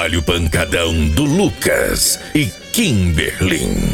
trabalho pancadão do Lucas e Kimberlin.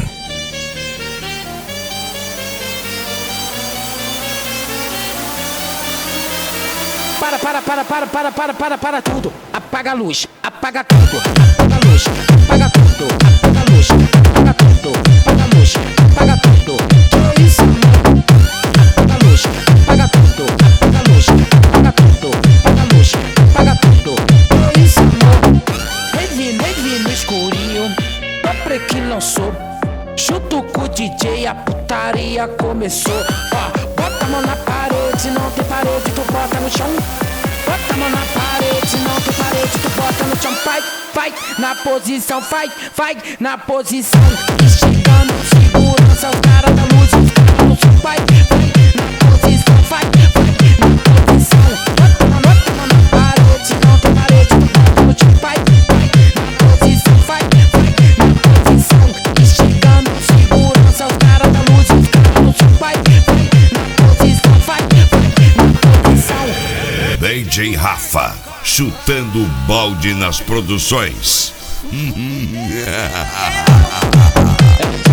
Para tudo. Apaga a luz, apaga tudo. Apaga a luz, apaga tudo. Apaga a luz, apaga tudo. Apaga a luz, apaga tudo. Que isso, amor? Apaga a luz, apaga tudo. Apaga a luz, apaga tudo. Apaga a luz, apaga tudo. Que isso, amor? Neve no escurinho, Dobre que lançou. Junto com o DJ, a putaria começou. Ó, bota a mão na parede, não tem parede, tu bota no chão. Bota a mão na parede, não tem parede, tu bota no chão. Vai, na posição, vai, na posição. Esticando, segurança, os caras da luz, os caras no som. Vai, na posição, vai, na posição. Bota a mão na parede, não tem parede, tu bota no chão. Vai, na posição, vai, na posição. Esticando, segurança, os caras da luz, os caras no som. Vai, na posição, vai, na posição. DJ Rafa, chutando o balde nas produções.